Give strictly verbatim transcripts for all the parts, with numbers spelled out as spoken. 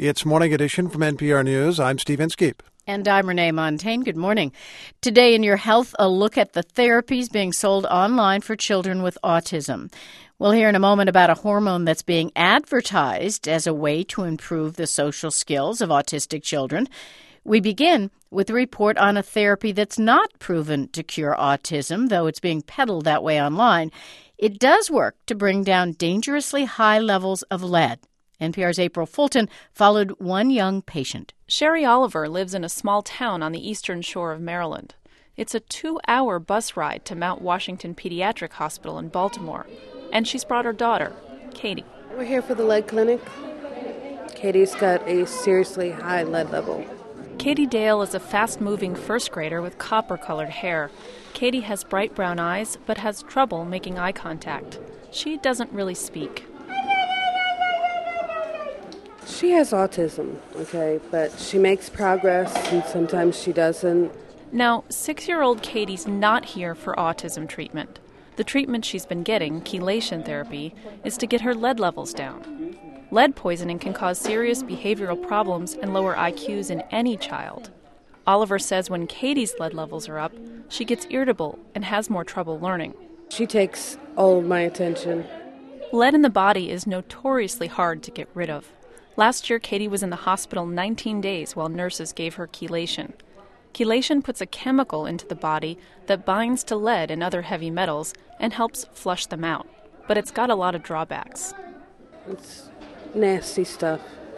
It's Morning Edition from N P R News. I'm Steve Inskeep. And I'm Renee Montaigne. Good morning. Today in Your Health, a look at the therapies being sold online for children with autism. We'll hear in a moment about a hormone that's being advertised as a way to improve the social skills of autistic children. We begin with a report on a therapy that's not proven to cure autism, though it's being peddled that way online. It does work to bring down dangerously high levels of lead. N P R's April Fulton followed one young patient. Sherry Oliver lives in a small town on the eastern shore of Maryland. It's a two-hour bus ride to Mount Washington Pediatric Hospital in Baltimore, and she's brought her daughter, Katie. We're here for the lead clinic. Katie's got a seriously high lead level. Katie Dale is a fast-moving first grader with copper-colored hair. Katie has bright brown eyes, but has trouble making eye contact. She doesn't really speak. She has autism, okay, but she makes progress and sometimes she doesn't. Now, six-year-old Katie's not here for autism treatment. The treatment she's been getting, chelation therapy, is to get her lead levels down. Lead poisoning can cause serious behavioral problems and lower I Qs in any child. Oliver says when Katie's lead levels are up, she gets irritable and has more trouble learning. She takes all of my attention. Lead in the body is notoriously hard to get rid of. Last year, Katie was in the hospital nineteen days while nurses gave her chelation. Chelation puts a chemical into the body that binds to lead and other heavy metals and helps flush them out. But it's got a lot of drawbacks. It's nasty stuff,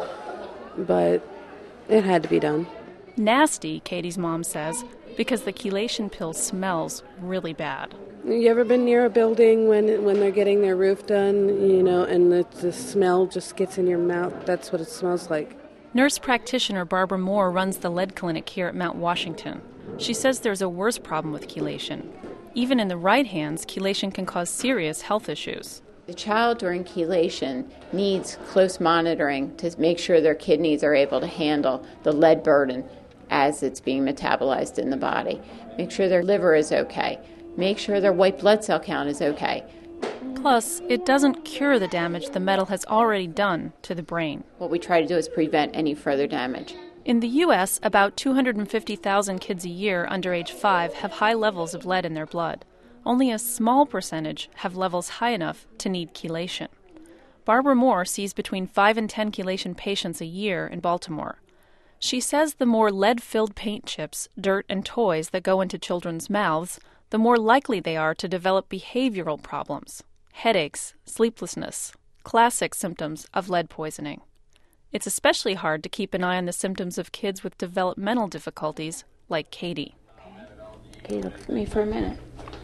but it had to be done. Nasty, Katie's mom says, because the chelation pill smells really bad. You ever been near a building when when they're getting their roof done, you know, and the, the smell just gets in your mouth? That's what it smells like. Nurse practitioner Barbara Moore runs the lead clinic here at Mount Washington. She says there's a worse problem with chelation. Even in the right hands, chelation can cause serious health issues. The child during chelation needs close monitoring to make sure their kidneys are able to handle the lead burden as it's being metabolized in the body. Make sure their liver is okay. Make sure their white blood cell count is okay. Plus, it doesn't cure the damage the metal has already done to the brain. What we try to do is prevent any further damage. In the U S, about two hundred fifty thousand kids a year under age five have high levels of lead in their blood. Only a small percentage have levels high enough to need chelation. Barbara Moore sees between five and ten chelation patients a year in Baltimore. She says the more lead-filled paint chips, dirt, and toys that go into children's mouths, the more likely they are to develop behavioral problems, headaches, sleeplessness, classic symptoms of lead poisoning. It's especially hard to keep an eye on the symptoms of kids with developmental difficulties like Katie. Okay, look at me for a minute.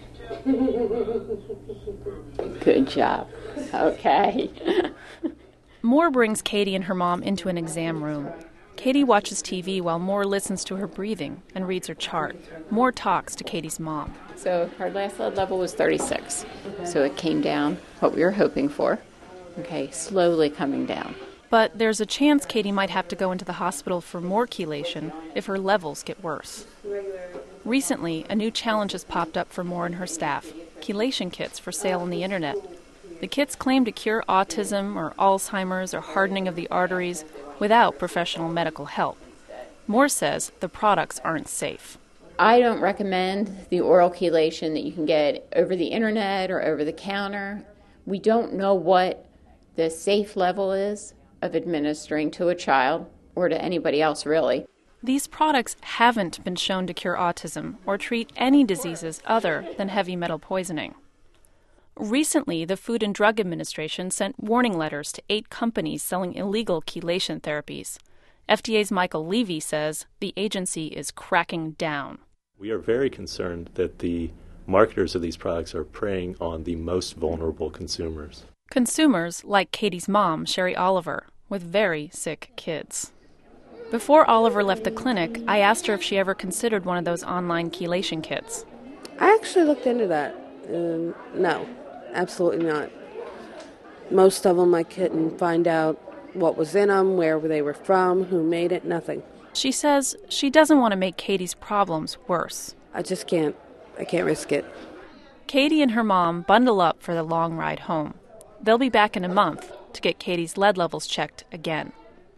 Good job. Okay. Moore brings Katie and her mom into an exam room. Katie watches T V while Moore listens to her breathing and reads her chart. Moore talks to Katie's mom. So her last lead level was thirty-six. Okay. So it came down, what we were hoping for. Okay, slowly coming down. But there's a chance Katie might have to go into the hospital for more chelation if her levels get worse. Recently, a new challenge has popped up for Moore and her staff, chelation kits for sale on the internet. The kits claim to cure autism or Alzheimer's or hardening of the arteries without professional medical help. Moore says the products aren't safe. I don't recommend the oral chelation that you can get over the internet or over the counter. We don't know what the safe level is of administering to a child or to anybody else, really. These products haven't been shown to cure autism or treat any diseases other than heavy metal poisoning. Recently, the Food and Drug Administration sent warning letters to eight companies selling illegal chelation therapies. F D A's Michael Levy says the agency is cracking down. We are very concerned that the marketers of these products are preying on the most vulnerable consumers. Consumers like Katie's mom, Sherry Oliver, with very sick kids. Before Oliver left the clinic, I asked her if she ever considered one of those online chelation kits. I actually looked into that. Um, no, absolutely not. Most of them I couldn't find out what was in them, where they were from, who made it, nothing. She says she doesn't want to make Katie's problems worse. I just can't. I can't risk it. Katie and her mom bundle up for the long ride home. They'll be back in a month to get Katie's lead levels checked again.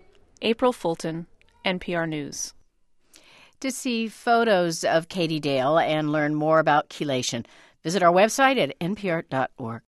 April Fulton, N P R News. To see photos of Katie Dale and learn more about chelation, visit our website at n p r dot org.